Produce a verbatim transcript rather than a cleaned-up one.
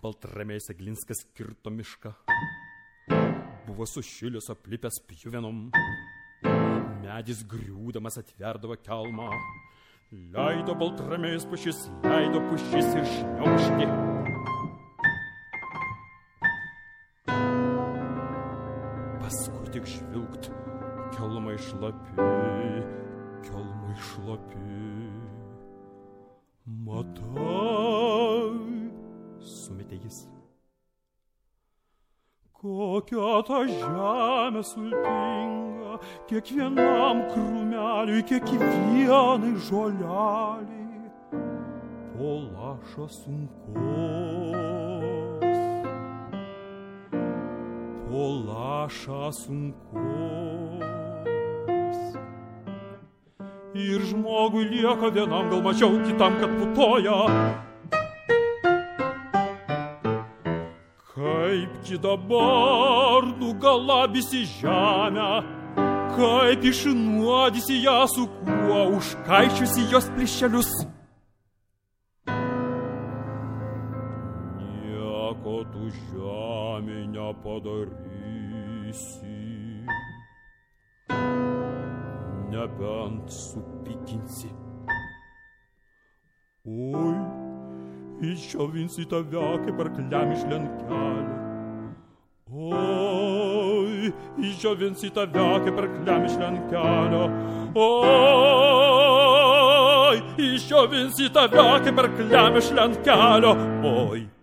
Baltramiejus Eglinskas kirto mišką. Buvo sušilęs aplipęs pjuvenom. Medis griūdamas atverdavo kelmą. Leido Baltramiejus pušis, leido pušis ir šniaušti. Paskui tik žvilgt, kelmai šlapi, kelmai šlapi. Matai, sumetė jis. Kokia ta žemė sultinga, kiekvienam krūmeliui, kiekvienai žoleliai, po lašą sunkos, po lašą sunkos. Ir žmogui lieka vienam, gal mačiau kitam, kad putoja. Kaipgi dabar nugalabysi žemę, kaip išnuodysi ją su kuo, užkaičiusi jos plyšelius. Nieko tu žemė nepadarysi, nebent supykinsi. Oi, išdžiovinsi tave kaip arkliam iš lenkelio. Oi, išdžiovinsi tave kaip arkliam iš lenkelio. Oi, išdžiovinsi tave kaip arkliam iš lenkelio. Oi.